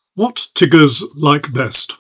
What Tiggers like best?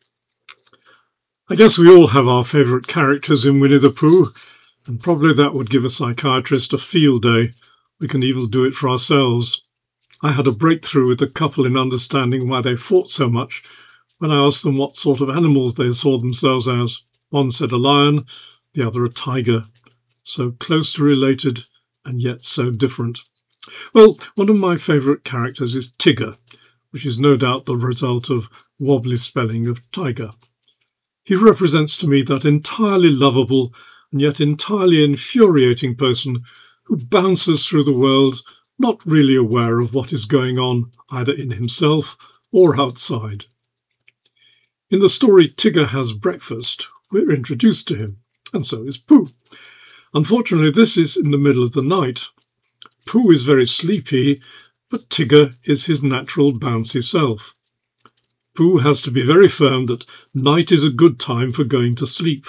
I guess we all have our favourite characters in Winnie the Pooh, and probably that would give a psychiatrist a field day. We can even do it for ourselves. I had a breakthrough with a couple in understanding why they fought so much when I asked them what sort of animals they saw themselves as. One said a lion, the other a tiger. So closely related and yet so different. Well, one of my favourite characters is Tigger, which is no doubt the result of wobbly spelling of tiger. He represents to me that entirely lovable and yet entirely infuriating person who bounces through the world not really aware of what is going on either in himself or outside. In the story Tigger Has Breakfast, we're introduced to him, and so is Pooh. Unfortunately, this is in the middle of the night. Pooh is very sleepy, but Tigger is his natural bouncy self. Pooh has to be very firm that night is a good time for going to sleep.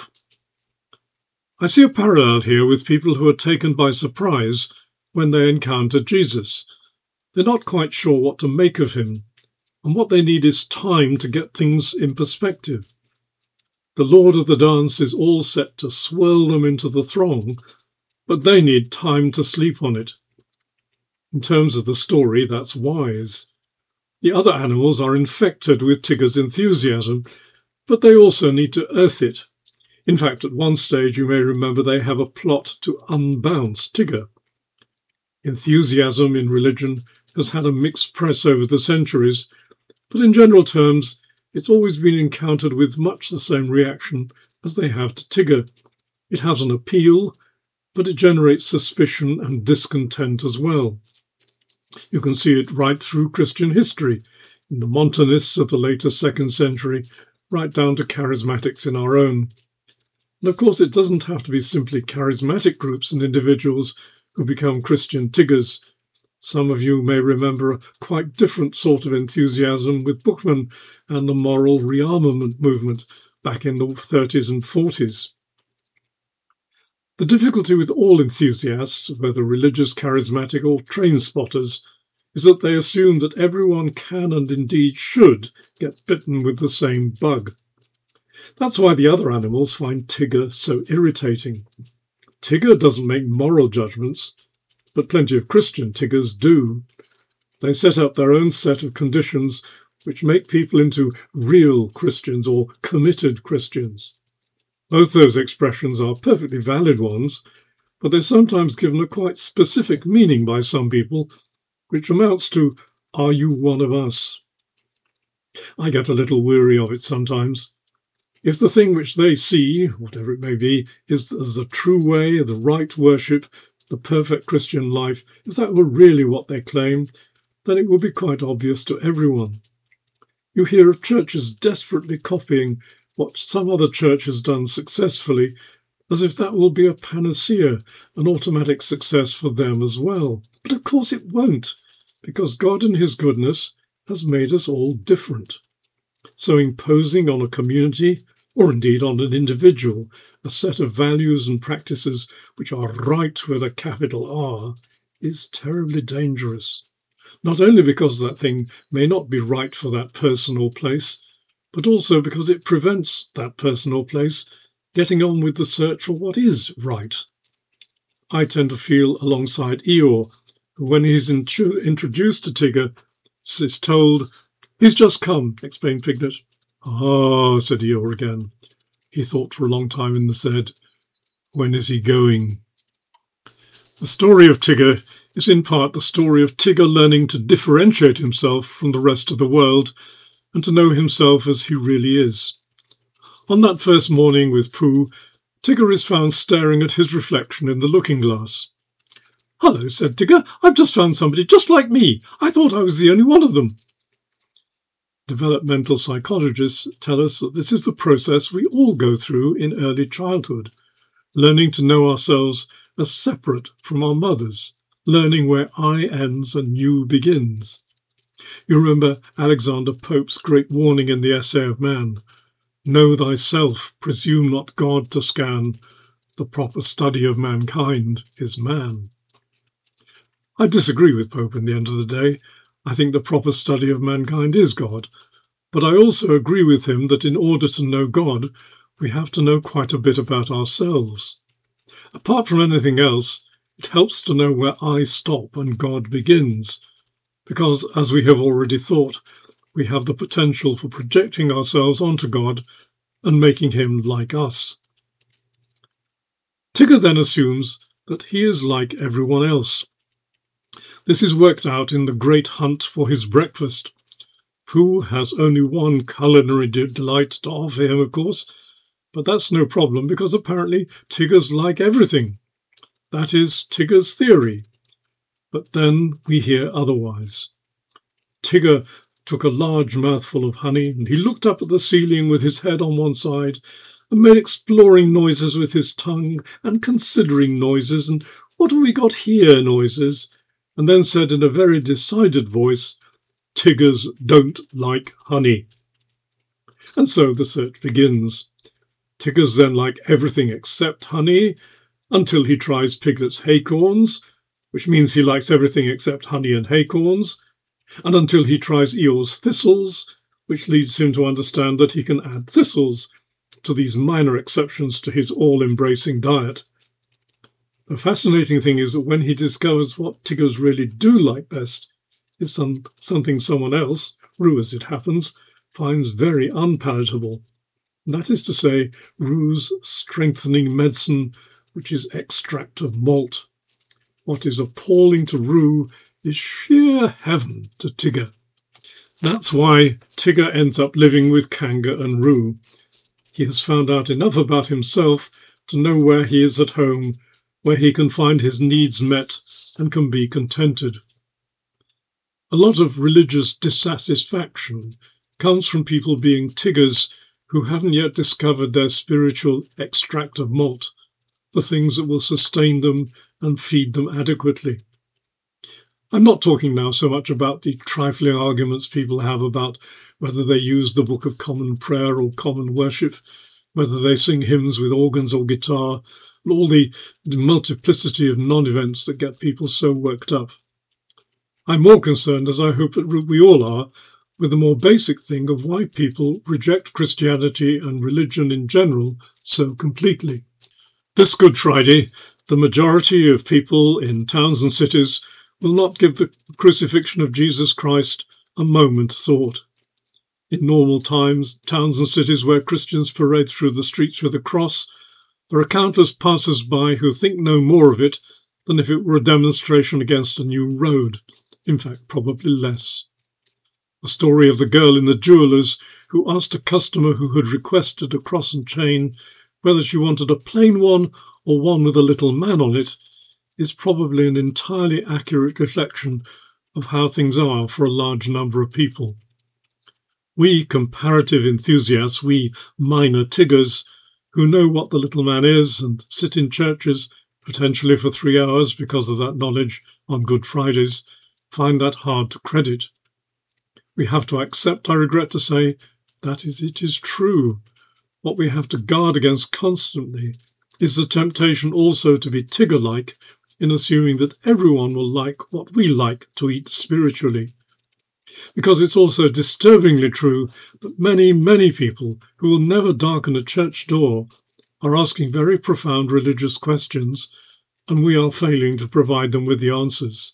I see a parallel here with people who are taken by surprise when they encounter Jesus. They're not quite sure what to make of him, and what they need is time to get things in perspective. The Lord of the Dance is all set to swirl them into the throng, but they need time to sleep on it. In terms of the story, that's wise. The other animals are infected with Tigger's enthusiasm, but they also need to earth it. In fact, at one stage, you may remember they have a plot to unbounce Tigger. Enthusiasm in religion has had a mixed press over the centuries, but in general terms, it's always been encountered with much the same reaction as they have to Tigger. It has an appeal, but it generates suspicion and discontent as well. You can see it right through Christian history, in the Montanists of the later 2nd century, right down to charismatics in our own. And of course, it doesn't have to be simply charismatic groups and individuals who become Christian Tiggers. Some of you may remember a quite different sort of enthusiasm with Bookman and the moral rearmament movement back in the 30s and 40s. The difficulty with all enthusiasts, whether religious, charismatic or train spotters, is that they assume that everyone can and indeed should get bitten with the same bug. That's why the other animals find Tigger so irritating. Tigger doesn't make moral judgments, but plenty of Christian Tiggers do. They set up their own set of conditions which make people into real Christians or committed Christians. Both those expressions are perfectly valid ones, but they're sometimes given a quite specific meaning by some people, which amounts to, "Are you one of us?" I get a little weary of it sometimes. If the thing which they see, whatever it may be, is as the true way, the right worship, the perfect Christian life, if that were really what they claim, then it would be quite obvious to everyone. You hear of churches desperately copying what some other church has done successfully, as if that will be a panacea, an automatic success for them as well. But of course it won't, because God in his goodness has made us all different. So imposing on a community, or indeed on an individual, a set of values and practices which are right with a capital R, is terribly dangerous. Not only because that thing may not be right for that person or place, but also because it prevents that person or place getting on with the search for what is right. I tend to feel alongside Eeyore, who when he's introduced to Tigger, is told, "He's just come," explained Piglet. "Ah," said Eeyore again. He thought for a long time and said, "When is he going?" The story of Tigger is in part the story of Tigger learning to differentiate himself from the rest of the world and to know himself as he really is. On that first morning with Pooh, Tigger is found staring at his reflection in the looking-glass. "Hello," said Tigger, "I've just found somebody just like me. I thought I was the only one of them." Developmental psychologists tell us that this is the process we all go through in early childhood, learning to know ourselves as separate from our mothers, learning where I ends and you begins. You remember Alexander Pope's great warning in the Essay of Man, "Know thyself, presume not God to scan, the proper study of mankind is man." I disagree with Pope in the end of the day. I think the proper study of mankind is God, but I also agree with him that in order to know God, we have to know quite a bit about ourselves. Apart from anything else, it helps to know where I stop and God begins, because, as we have already thought, we have the potential for projecting ourselves onto God and making him like us. Tigger then assumes that he is like everyone else. This is worked out in the great hunt for his breakfast. Pooh has only one culinary delight to offer him, of course, but that's no problem because apparently Tiggers like everything. That is Tigger's theory. But then we hear otherwise. Tigger took a large mouthful of honey and he looked up at the ceiling with his head on one side and made exploring noises with his tongue and considering noises and what have we got here noises, and then said in a very decided voice, Tiggers don't like honey. And so the search begins. Tiggers then like everything except honey until he tries Piglet's haycorns, which means he likes everything except honey and haycorns, and until he tries Eeyore's thistles, which leads him to understand that he can add thistles to these minor exceptions to his all-embracing diet. The fascinating thing is that when he discovers what Tiggers really do like best, is something someone else, Roo as it happens, finds very unpalatable. That is to say, Roo's strengthening medicine, which is extract of malt. What is appalling to Roo is sheer heaven to Tigger. That's why Tigger ends up living with Kanga and Roo. He has found out enough about himself to know where he is at home, where he can find his needs met and can be contented. A lot of religious dissatisfaction comes from people being Tiggers who haven't yet discovered their spiritual extract of malt, the things that will sustain them and feed them adequately. I'm not talking now so much about the trifling arguments people have about whether they use the Book of Common Prayer or Common Worship, whether they sing hymns with organs or guitar, and all the multiplicity of non-events that get people so worked up. I'm more concerned, as I hope that we all are, with the more basic thing of why people reject Christianity and religion in general so completely. This Good Friday, the majority of people in towns and cities will not give the crucifixion of Jesus Christ a moment's thought. In normal times, towns and cities where Christians parade through the streets with a cross, there are countless passers-by who think no more of it than if it were a demonstration against a new road. In fact, probably less. The story of the girl in the jeweller's who asked a customer who had requested a cross and chain whether she wanted a plain one or one with a little man on it is probably an entirely accurate reflection of how things are for a large number of people. We comparative enthusiasts, we minor Tiggers, who know what the little man is and sit in churches, potentially for 3 hours because of that knowledge on Good Fridays, find that hard to credit. We have to accept, I regret to say, that it is true. What we have to guard against constantly is the temptation also to be Tigger-like in assuming that everyone will like what we like to eat spiritually. Because it's also disturbingly true that many, many people who will never darken a church door are asking very profound religious questions, and we are failing to provide them with the answers.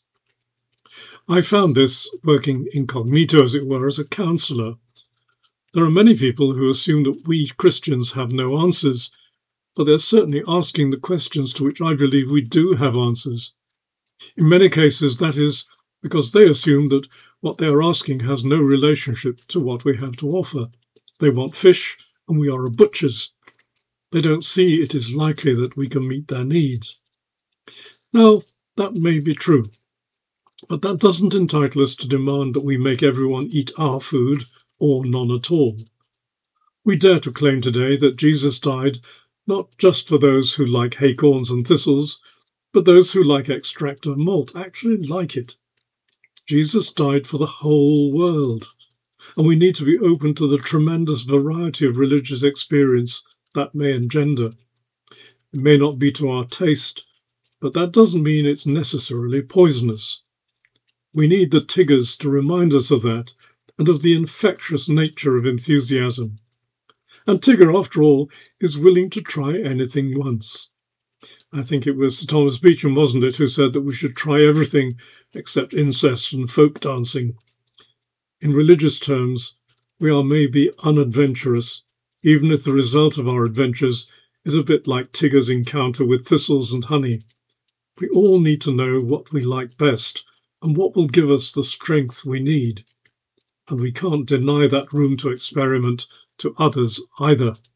I found this working incognito, as it were, as a counsellor. There are many people who assume that we Christians have no answers, but they're certainly asking the questions to which I believe we do have answers. In many cases, that is because they assume that what they are asking has no relationship to what we have to offer. They want fish, and we are a butcher's. They don't see it is likely that we can meet their needs. Now, that may be true, but that doesn't entitle us to demand that we make everyone eat our food or none at all. We dare to claim today that Jesus died not just for those who like haycorns and thistles, but those who like extract of malt, actually like it. Jesus died for the whole world, and we need to be open to the tremendous variety of religious experience that may engender. It may not be to our taste, but that doesn't mean it's necessarily poisonous. We need the Tiggers to remind us of that and of the infectious nature of enthusiasm. And Tigger, after all, is willing to try anything once. I think it was Sir Thomas Beecham, wasn't it, who said that we should try everything except incest and folk dancing. In religious terms, we are maybe unadventurous, even if the result of our adventures is a bit like Tigger's encounter with thistles and honey. We all need to know what we like best and what will give us the strength we need. And we can't deny that room to experiment to others either.